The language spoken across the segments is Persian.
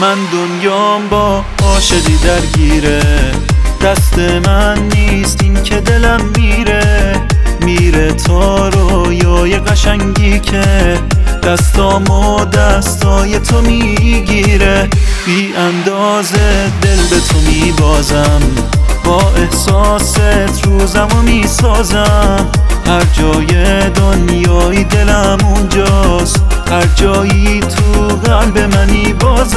من دنیام با عاشقی درگیره، دست من نیست این که دلم میره تا رویای قشنگی که دستامو دستای تو میگیره. بی اندازه دل به تو میبازم، با احساست روزمو میسازم. هر جای دنیای دلم اونجاست، هر جایی تو قلب منی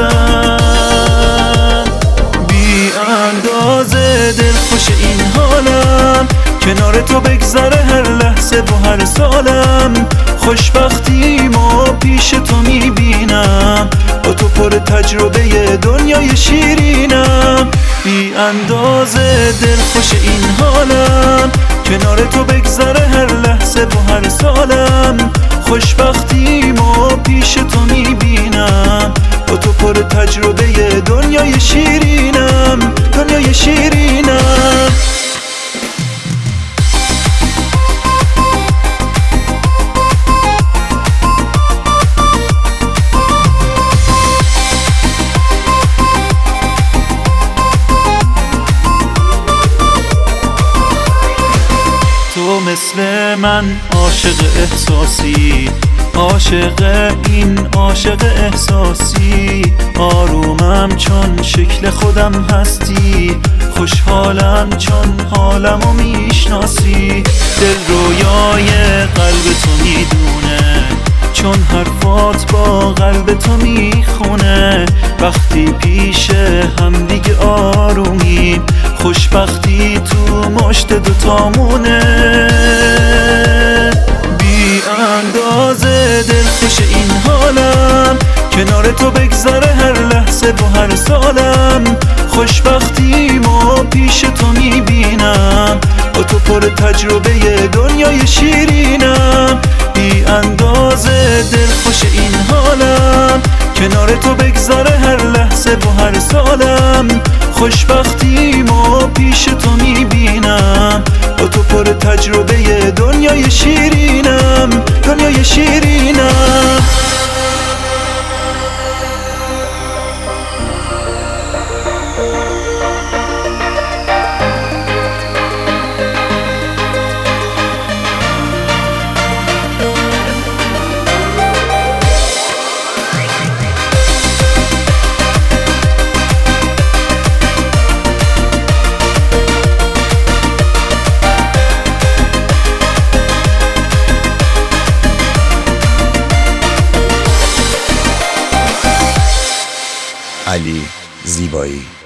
بازم. بی اندازه دلخوش این حالم، کنار تو بگذره هر لحظه و هر سالم. خوشبختیمو پیش تو میبینم، با تو پر تجربه دنیای شیرینم. بی اندازه دلخوش این حالم، کنار تو بگذره هر لحظه و هر سالم. خوشبختیمو پیش تو میبینم، با تو پر تجربه دنیای شیرینم، دنیای شیرینم. تو مثل من عاشق احساسی، عاشق این عاشق احساسی. آرومم چون شکل خودم هستی، خوشحالم چون حالمو میشناسی. دل رویای قلب تو میدونه، چون حرفات با قلب تو میخونه. وقتی پیش همدیگه آرومیم، خوشبختی تو مشت دوتامونه. بی اندازه دلخوش این حالم، کنار تو بگذره هر لحظه و هر سالم. خوشبختیمو پیش تو میبینم، با تو پر تجربه دنیای شیرینم. بی اندازه دلخوش این حالم، کنار تو بگذره هر لحظه و هر سالم. خوشبختیمو پیش تو میبینم، با تو پر تجربه دنیای شیرینم، دنیای شیرینم. علی زیبایی.